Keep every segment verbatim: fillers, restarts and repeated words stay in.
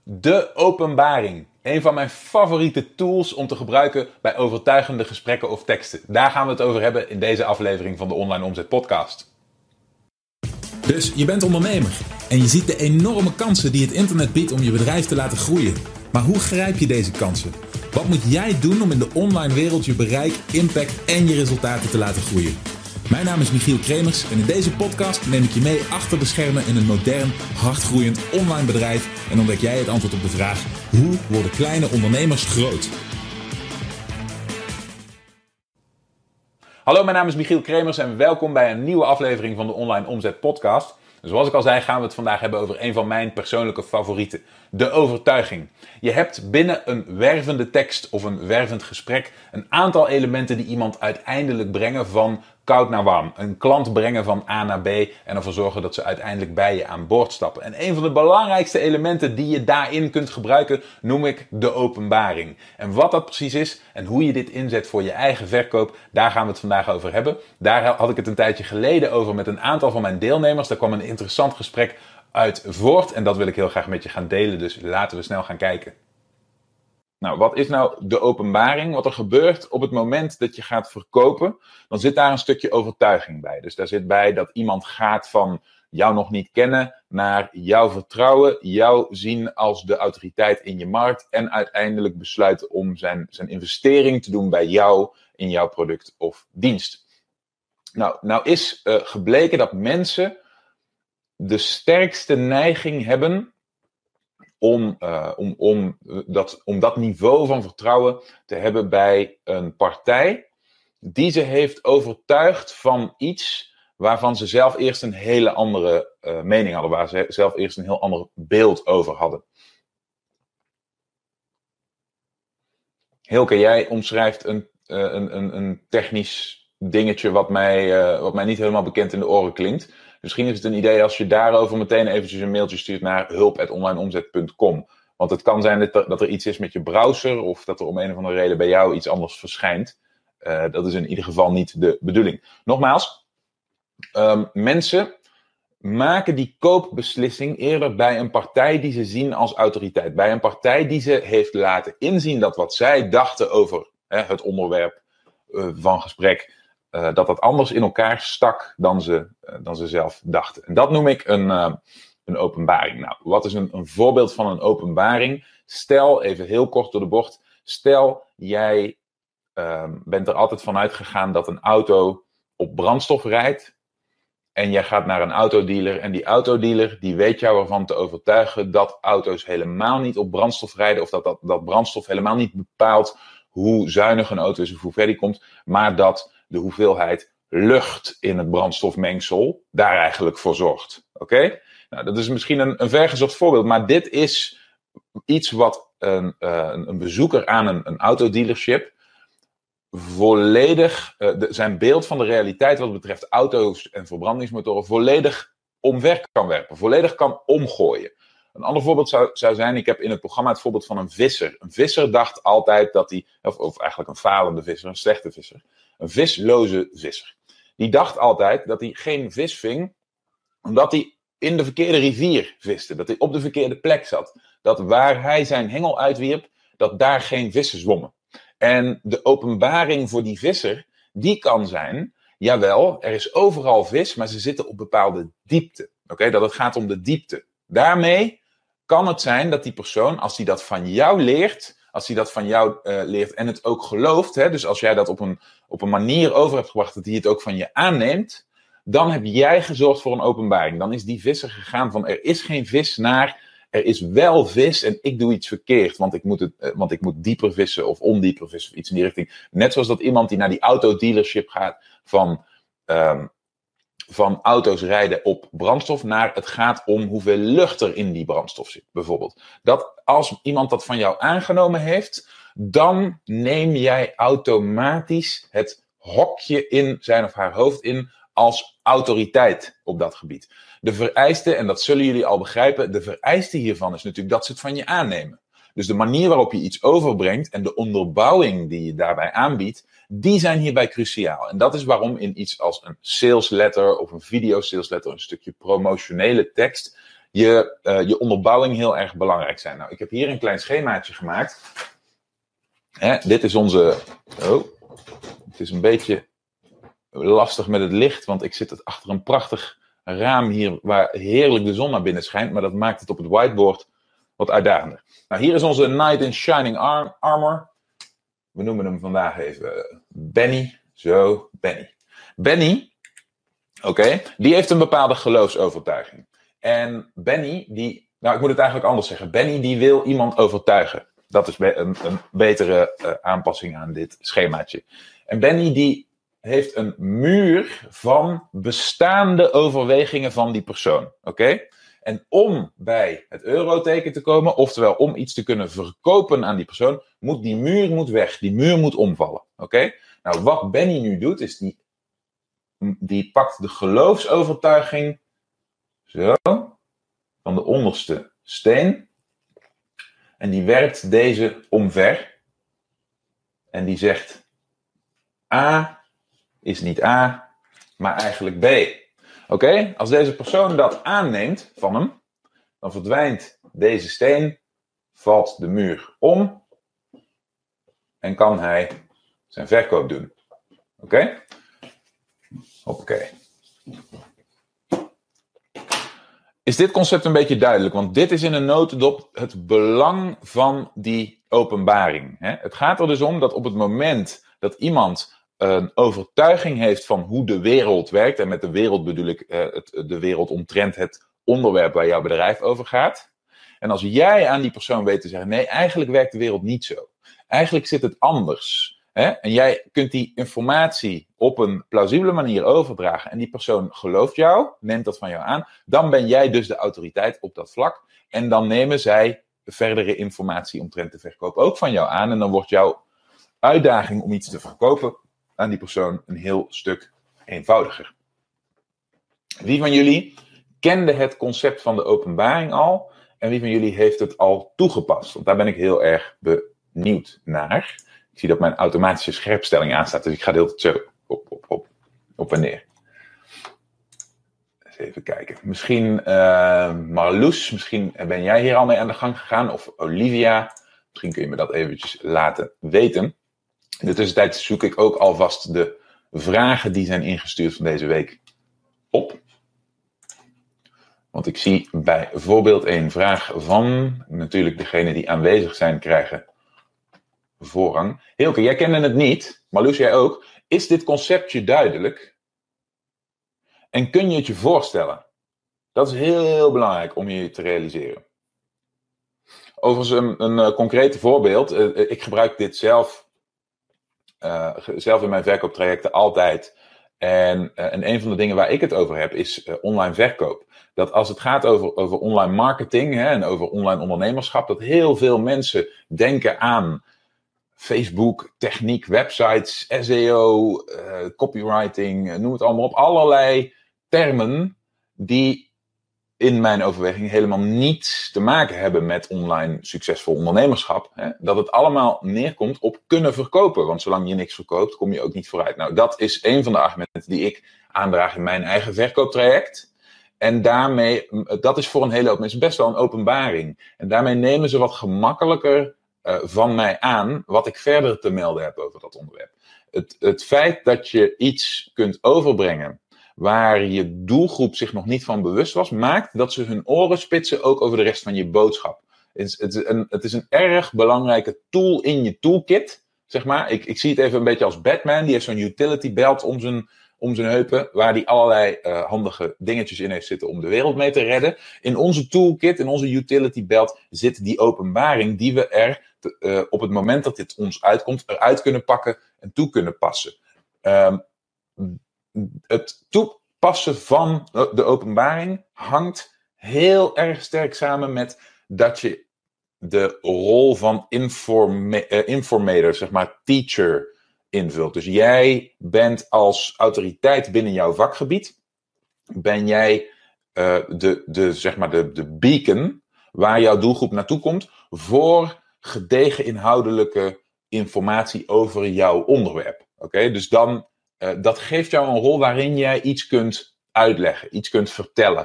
De openbaring. Een van mijn favoriete tools om te gebruiken bij overtuigende gesprekken of teksten. Daar gaan we het over hebben in deze aflevering van de Online Omzet Podcast. Dus je bent ondernemer en je ziet de enorme kansen die het internet biedt om je bedrijf te laten groeien. Maar hoe grijp je deze kansen? Wat moet jij doen om in de online wereld je bereik, impact en je resultaten te laten groeien? Mijn naam is Michiel Kremers en in deze podcast neem ik je mee achter de schermen in een modern, hardgroeiend online bedrijf en ontdek jij het antwoord op de vraag: hoe worden kleine ondernemers groot? Hallo, mijn naam is Michiel Kremers en welkom bij een nieuwe aflevering van de Online Omzet Podcast. Zoals ik al zei, gaan we het vandaag hebben over een van mijn persoonlijke favorieten. De overtuiging. Je hebt binnen een wervende tekst of een wervend gesprek een aantal elementen die iemand uiteindelijk brengen van koud naar warm. Een klant brengen van A naar B en ervoor zorgen dat ze uiteindelijk bij je aan boord stappen. En een van de belangrijkste elementen die je daarin kunt gebruiken noem ik de openbaring. En wat dat precies is en hoe je dit inzet voor je eigen verkoop, daar gaan we het vandaag over hebben. Daar had ik het een tijdje geleden over met een aantal van mijn deelnemers. Daar kwam een interessant gesprek uit voort en dat wil ik heel graag met je gaan delen. Dus laten we snel gaan kijken. Nou, wat is nou de openbaring? Wat er gebeurt op het moment dat je gaat verkopen, dan zit daar een stukje overtuiging bij. Dus daar zit bij dat iemand gaat van jou nog niet kennen naar jou vertrouwen, jou zien als de autoriteit in je markt en uiteindelijk besluiten om zijn, zijn investering te doen bij jou in jouw product of dienst. Nou, nou is uh, gebleken dat mensen de sterkste neiging hebben Om, uh, om, om, dat, om dat niveau van vertrouwen te hebben bij een partij die ze heeft overtuigd van iets waarvan ze zelf eerst een hele andere uh, mening hadden, waar ze zelf eerst een heel ander beeld over hadden. Hilke, jij omschrijft een, uh, een, een, een technisch dingetje wat mij, uh, wat mij niet helemaal bekend in de oren klinkt. Misschien is het een idee als je daarover meteen eventjes een mailtje stuurt naar hulp at onlineomzet punt com. Want het kan zijn dat er, dat er iets is met je browser of dat er om een of andere reden bij jou iets anders verschijnt. Uh, dat is in ieder geval niet de bedoeling. Nogmaals, um, mensen maken die koopbeslissing eerder bij een partij die ze zien als autoriteit. Bij een partij die ze heeft laten inzien dat wat zij dachten over hè, het onderwerp uh, van gesprek, Uh, dat dat anders in elkaar stak dan ze, uh, dan ze zelf dachten. En dat noem ik een, uh, een openbaring. Nou, wat is een, een voorbeeld van een openbaring? Stel, even heel kort door de bocht. Stel, jij uh, bent er altijd van uitgegaan dat een auto op brandstof rijdt. En jij gaat naar een autodealer. En die autodealer die weet jou ervan te overtuigen dat auto's helemaal niet op brandstof rijden. Of dat, dat, dat brandstof helemaal niet bepaalt hoe zuinig een auto is of hoe ver die komt. Maar dat de hoeveelheid lucht in het brandstofmengsel daar eigenlijk voor zorgt. Oké? Okay? Nou, dat is misschien een, een vergezocht voorbeeld, maar dit is iets wat een, uh, een bezoeker aan een, een autodealership volledig, uh, de, zijn beeld van de realiteit wat betreft auto's en verbrandingsmotoren volledig omver kan werpen, volledig kan omgooien. Een ander voorbeeld zou, zou zijn, ik heb in het programma het voorbeeld van een visser. Een visser dacht altijd dat hij, of, of eigenlijk een falende visser, een slechte visser, een visloze visser. Die dacht altijd dat hij geen vis ving, omdat hij in de verkeerde rivier viste. Dat hij op de verkeerde plek zat. Dat waar hij zijn hengel uitwierp, dat daar geen vissen zwommen. En de openbaring voor die visser, die kan zijn, jawel, er is overal vis, maar ze zitten op bepaalde diepte. Oké, okay? Dat het gaat om de diepte. Daarmee kan het zijn dat die persoon, als hij dat van jou leert, als hij dat van jou uh, leert en het ook gelooft, hè, dus als jij dat op een, op een manier over hebt gebracht dat hij het ook van je aanneemt, dan heb jij gezorgd voor een openbaring. Dan is die visser gegaan van er is geen vis naar er is wel vis en ik doe iets verkeerd, want ik moet, het, uh, want ik moet dieper vissen of ondieper vissen of iets in die richting. Net zoals dat iemand die naar die autodealership gaat van Um, van auto's rijden op brandstof naar het gaat om hoeveel lucht er in die brandstof zit, bijvoorbeeld. Dat als iemand dat van jou aangenomen heeft, dan neem jij automatisch het hokje in zijn of haar hoofd in als autoriteit op dat gebied. De vereiste, en dat zullen jullie al begrijpen, de vereiste hiervan is natuurlijk dat ze het van je aannemen. Dus de manier waarop je iets overbrengt en de onderbouwing die je daarbij aanbiedt, die zijn hierbij cruciaal. En dat is waarom in iets als een sales letter of een video sales letter, een stukje promotionele tekst, je, uh, je onderbouwing heel erg belangrijk zijn. Nou, ik heb hier een klein schemaatje gemaakt. Hè, dit is onze... Oh, het is een beetje lastig met het licht, want ik zit achter een prachtig raam hier waar heerlijk de zon naar binnen schijnt, maar dat maakt het op het whiteboard wat uitdagender. Nou, hier is onze Knight in Shining Arm- Armor. We noemen hem vandaag even Benny. Zo, Benny. Benny, oké, okay, die heeft een bepaalde geloofsovertuiging. En Benny, die, nou ik moet het eigenlijk anders zeggen. Benny die wil iemand overtuigen. Dat is be- een, een betere uh, aanpassing aan dit schemaatje. En Benny die heeft een muur van bestaande overwegingen van die persoon. Oké? Okay? En om bij het euroteken te komen, oftewel om iets te kunnen verkopen aan die persoon, moet die muur moet weg. Die muur moet omvallen. Oké? Okay? Nou, wat Benny nu doet, is die, die pakt de geloofsovertuiging zo, van de onderste steen. En die werpt deze omver. En die zegt, A is niet A, maar eigenlijk B. Oké, okay? Als deze persoon dat aanneemt van hem, dan verdwijnt deze steen, valt de muur om en kan hij zijn verkoop doen. Oké? Okay? Hoppakee. Is dit concept een beetje duidelijk? Want dit is in een notendop het belang van die openbaring. Hè? Het gaat er dus om dat op het moment dat iemand een overtuiging heeft van hoe de wereld werkt, en met de wereld bedoel ik uh, het, de wereld omtrent het onderwerp waar jouw bedrijf over gaat. En als jij aan die persoon weet te zeggen, nee, eigenlijk werkt de wereld niet zo. Eigenlijk zit het anders. Hè? En jij kunt die informatie op een plausibele manier overdragen en die persoon gelooft jou, neemt dat van jou aan, dan ben jij dus de autoriteit op dat vlak. En dan nemen zij verdere informatie omtrent de verkoop ook van jou aan. En dan wordt jouw uitdaging om iets te verkopen aan die persoon een heel stuk eenvoudiger. Wie van jullie kende het concept van de openbaring al? En wie van jullie heeft het al toegepast? Want daar ben ik heel erg benieuwd naar. Ik zie dat mijn automatische scherpstelling aanstaat, dus ik ga de hele tijd zo op, op, op, op en neer. Eens even kijken. Misschien uh, Marloes, misschien ben jij hier al mee aan de gang gegaan. Of Olivia, misschien kun je me dat eventjes laten weten. In de tussentijd zoek ik ook alvast de vragen die zijn ingestuurd van deze week op. Want ik zie bijvoorbeeld een vraag van, natuurlijk degene die aanwezig zijn krijgen voorrang. Hilke, jij kende het niet, Marloes, jij ook. Is dit conceptje duidelijk? En kun je het je voorstellen? Dat is heel, heel belangrijk om je te realiseren. Overigens een, een uh, concreet voorbeeld. Uh, ik gebruik dit zelf, uh, zelf in mijn verkooptrajecten altijd. En, uh, en een van de dingen waar ik het over heb is uh, online verkoop. Dat als het gaat over, over online marketing, hè, en over online ondernemerschap, dat heel veel mensen denken aan Facebook, techniek, websites, S E O, uh, copywriting, noem het allemaal op. Allerlei termen die in mijn overweging helemaal niets te maken hebben met online succesvol ondernemerschap. Hè? Dat het allemaal neerkomt op kunnen verkopen. Want zolang je niks verkoopt, kom je ook niet vooruit. Nou, dat is een van de argumenten die ik aandraag in mijn eigen verkooptraject. En daarmee, dat is voor een hele hoop mensen best wel een openbaring. En daarmee nemen ze wat gemakkelijker uh, van mij aan wat ik verder te melden heb over dat onderwerp. Het, het feit dat je iets kunt overbrengen waar je doelgroep zich nog niet van bewust was, maakt dat ze hun oren spitsen ook over de rest van je boodschap. Het is, het is, een, het is een erg belangrijke tool in je toolkit, zeg maar. Ik, ik zie het even een beetje als Batman, die heeft zo'n utility belt om zijn, om zijn heupen, waar die allerlei uh, handige dingetjes in heeft zitten om de wereld mee te redden. In onze toolkit, in onze utility belt, zit die openbaring die we er te, uh, op het moment dat dit ons uitkomt, eruit kunnen pakken en toe kunnen passen. Um, Het toepassen van de openbaring hangt heel erg sterk samen met dat je de rol van informa- uh, informator, zeg maar teacher, invult. Dus jij bent als autoriteit binnen jouw vakgebied, ben jij uh, de, de, zeg maar de, de beacon waar jouw doelgroep naartoe komt voor gedegen inhoudelijke informatie over jouw onderwerp. Oké, okay? Dus dan Uh, dat geeft jou een rol waarin jij iets kunt uitleggen, iets kunt vertellen.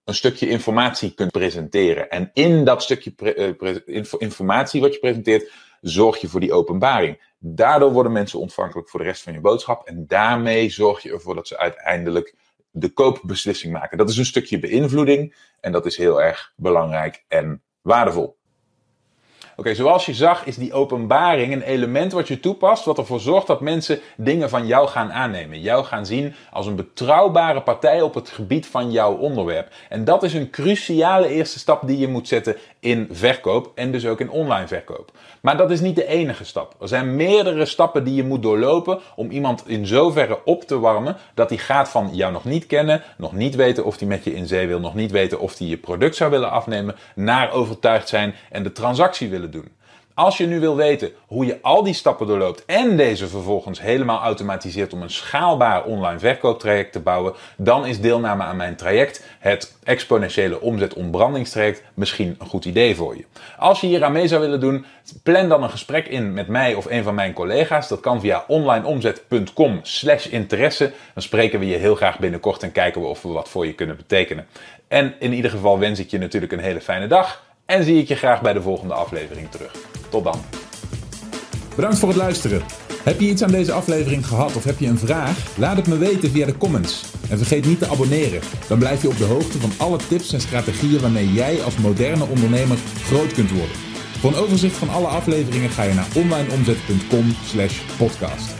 een stukje informatie kunt presenteren. En in dat stukje pre- uh, pre- inf- informatie wat je presenteert, zorg je voor die openbaring. Daardoor worden mensen ontvankelijk voor de rest van je boodschap. En daarmee zorg je ervoor dat ze uiteindelijk de koopbeslissing maken. Dat is een stukje beïnvloeding. En dat is heel erg belangrijk en waardevol. Oké, okay, zoals je zag is die openbaring een element wat je toepast, wat ervoor zorgt dat mensen dingen van jou gaan aannemen. Jou gaan zien als een betrouwbare partij op het gebied van jouw onderwerp. En dat is een cruciale eerste stap die je moet zetten in verkoop en dus ook in online verkoop. Maar dat is niet de enige stap. Er zijn meerdere stappen die je moet doorlopen om iemand in zoverre op te warmen dat hij gaat van jou nog niet kennen, nog niet weten of hij met je in zee wil, nog niet weten of hij je product zou willen afnemen, naar overtuigd zijn en de transactie willen doen. Als je nu wil weten hoe je al die stappen doorloopt en deze vervolgens helemaal automatiseert om een schaalbaar online verkooptraject te bouwen, dan is deelname aan mijn traject, het exponentiële omzet-ontbrandingstraject, misschien een goed idee voor je. Als je hier aan mee zou willen doen, plan dan een gesprek in met mij of een van mijn collega's. Dat kan via onlineomzet.com slash interesse. Dan spreken we je heel graag binnenkort en kijken we of we wat voor je kunnen betekenen. En in ieder geval wens ik je natuurlijk een hele fijne dag. En zie ik je graag bij de volgende aflevering terug. Tot dan. Bedankt voor het luisteren. Heb je iets aan deze aflevering gehad of heb je een vraag? Laat het me weten via de comments. En vergeet niet te abonneren. Dan blijf je op de hoogte van alle tips en strategieën waarmee jij als moderne ondernemer groot kunt worden. Voor een overzicht van alle afleveringen ga je naar onlineomzet.com slash podcast.